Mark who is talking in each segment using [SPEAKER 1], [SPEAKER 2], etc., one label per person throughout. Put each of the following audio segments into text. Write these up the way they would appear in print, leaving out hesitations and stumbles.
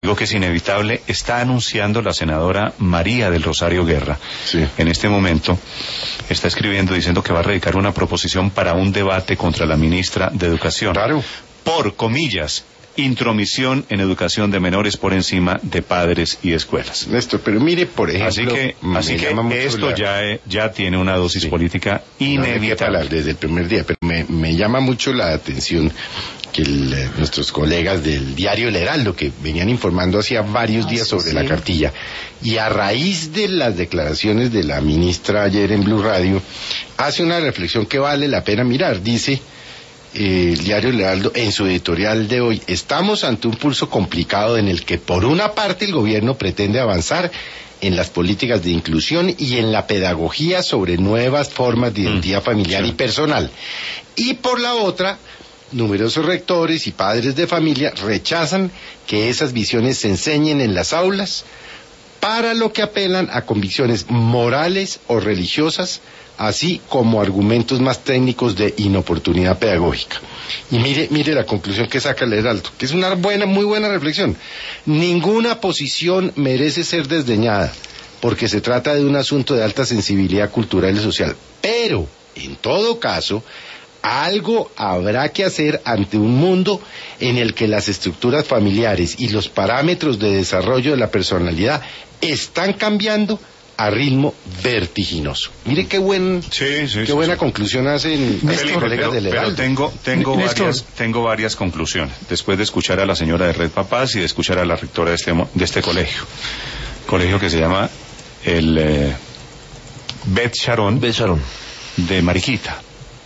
[SPEAKER 1] Digo que es inevitable. Está anunciando la senadora María del Rosario Guerra.
[SPEAKER 2] Sí.
[SPEAKER 1] En este momento está escribiendo diciendo que va a radicar una proposición para un debate contra la ministra de Educación.
[SPEAKER 2] Claro.
[SPEAKER 1] Por comillas, intromisión en educación de menores por encima de padres y escuelas.
[SPEAKER 2] Néstor, pero mire, por ejemplo...
[SPEAKER 1] Así que esto ya tiene una dosis política inevitable.
[SPEAKER 2] No desde el primer día, pero me llama mucho la atención que nuestros colegas del diario El Heraldo, que venían informando hacía varios días sobre la cartilla, y a raíz de las declaraciones de la ministra ayer en Blue Radio, hace una reflexión que vale la pena mirar. Dice el diario El Heraldo en su editorial de hoy: estamos ante un pulso complicado en el que por una parte el gobierno pretende avanzar en las políticas de inclusión y en la pedagogía sobre nuevas formas de identidad familiar y personal, y por la otra, numerosos rectores y padres de familia rechazan que esas visiones se enseñen en las aulas, para lo que apelan a convicciones morales o religiosas, así como argumentos más técnicos de inoportunidad pedagógica. Y mire la conclusión que saca el Heraldo, que es una muy buena reflexión. Ninguna posición merece ser desdeñada, porque se trata de un asunto de alta sensibilidad cultural y social. Pero, en todo caso, algo habrá que hacer ante un mundo en el que las estructuras familiares y los parámetros de desarrollo de la personalidad están cambiando a ritmo vertiginoso. Mire qué buena conclusión hacen los colegas del Heraldo.
[SPEAKER 1] Pero tengo varias conclusiones, después de escuchar a la señora de Red Papás y de escuchar a la rectora de este colegio que se llama el Beth Sharon de Mariquita.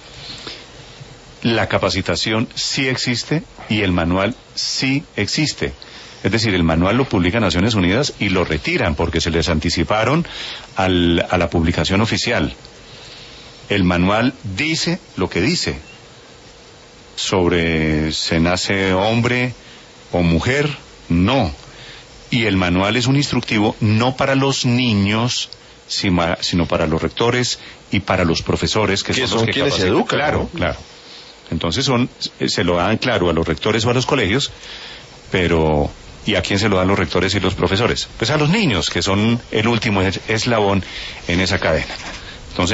[SPEAKER 1] La capacitación sí existe y el manual sí existe. Es decir, el manual lo publica Naciones Unidas y lo retiran porque se les anticiparon a la publicación oficial. El manual dice lo que dice sobre se nace hombre o mujer, no. Y el manual es un instructivo no para los niños, sino para los rectores y para los profesores, que son los que
[SPEAKER 2] quienes se educan.
[SPEAKER 1] Claro. Entonces se lo dan claro a los rectores o a los colegios, pero ¿y a quién se lo dan los rectores y los profesores? Pues a los niños, que son el último eslabón en esa cadena.